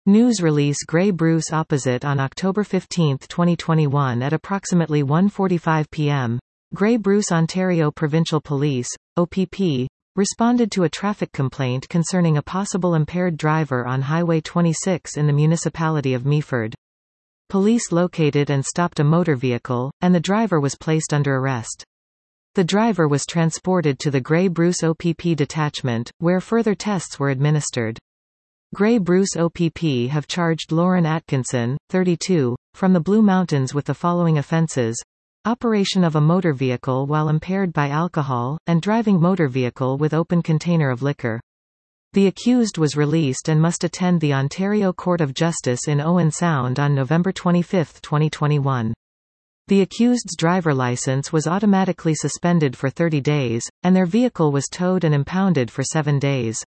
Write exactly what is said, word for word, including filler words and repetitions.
News release Grey Bruce opposite on October fifteenth twenty twenty-one at approximately one forty-five p m Grey Bruce Ontario Provincial Police, O P P, responded to a traffic complaint concerning a possible impaired driver on Highway twenty-six in the municipality of Meaford. Police located and stopped a motor vehicle, and the driver was placed under arrest. The driver was transported to the Grey Bruce O P P detachment, where further tests were administered. Grey Bruce O P P have charged Lauren Atkinson, thirty-two, from the Blue Mountains with the following offences: operation of a motor vehicle while impaired by alcohol, and driving motor vehicle with open container of liquor. The accused was released and must attend the Ontario Court of Justice in Owen Sound on November twenty-fifth twenty twenty-one. The accused's driver license was automatically suspended for thirty days, and their vehicle was towed and impounded for seven days.